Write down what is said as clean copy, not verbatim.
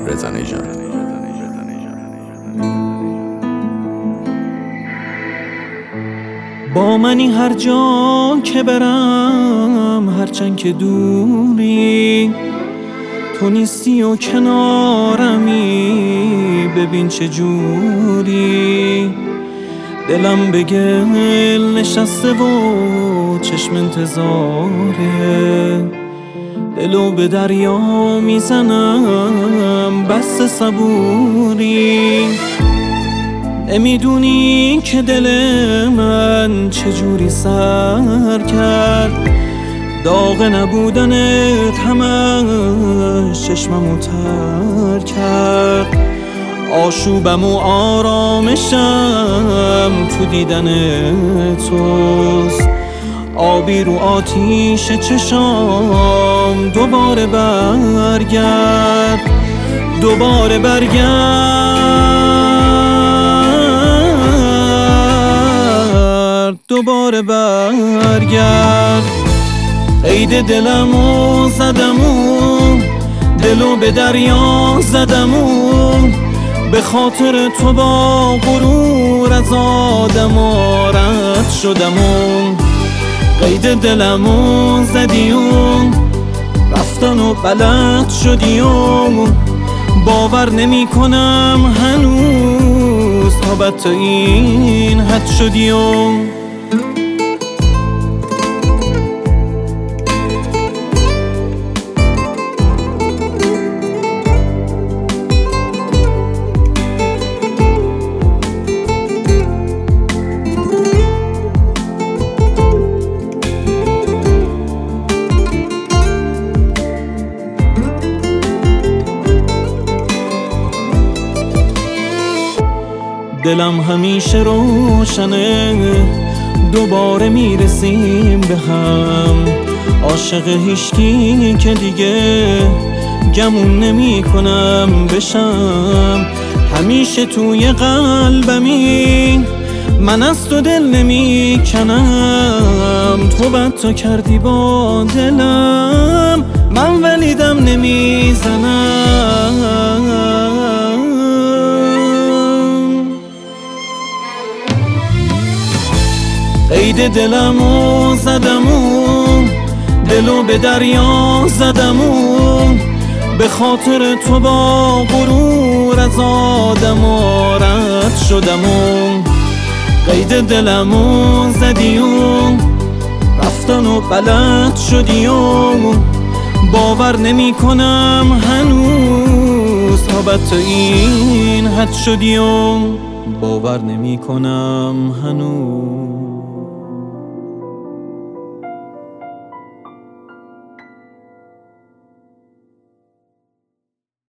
رضا نژاد. با منی هر جا که برم، هرچند که دوری، تو نیستی و کنارمی. ببین چه جوری دلم به گل نشسته و چشم انتظاره. دلو به دریا میزنم بس صبوری. نمیدونی که دل من چجوری سر کرد، داغ نبودنت همش چشممو تر کرد. آشوبم و آرامشم تو دیدن توست. آبی رو آتیش چشام دوباره برگرد، دوباره برگرد، دوباره برگرد. عید دلمو زدمو، دلو به دریا زدمو. به خاطر تو با غرور از آدما رد شدمو. قید دلمو زدی و رفتن و بلد شدی و باور نمی کنم هنوز تا به تو این حد شدی و دلم همیشه روشنه، دوباره میرسیم به هم. عاشق هیچکی که دیگه گمون نمی کنم بشم. همیشه توی قلبمی من از تو دل نمی کنم. تو بد تو کردی با دلم، من ولی دم نمی زنم. عید دلمو زدمو، دلو به دریا زدمو. به خاطر تو با غرور از آدما رد شدمو. قید دلمو زدی و رفتن و بلد شدی و باور نمی کنم هنوز تا به تو این حد شدی و باور نمی کنم هنوز